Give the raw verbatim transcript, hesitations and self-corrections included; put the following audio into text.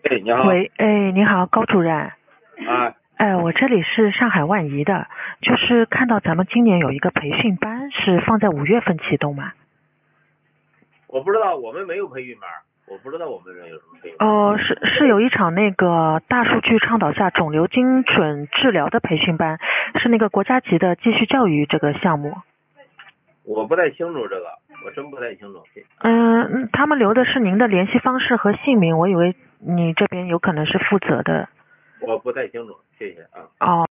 哎，你好。 喂，哎，你好，高主任。 啊， 哎，我这里是上海万怡的，就是看到咱们今年有一个培训班是放在五月份启动嘛？ 我不知道，我们没有培训班，我不知道我们这有什么培训班。 哦，是是有一场那个大数据倡导下肿瘤精准治疗的培训班，是那个国家级的继续教育这个项目。 我不太清楚这个，我真不太清楚。 嗯，他们留的是您的联系方式和姓名，我以为你这边有可能是负责的。 我不太清楚，谢谢啊。 哦。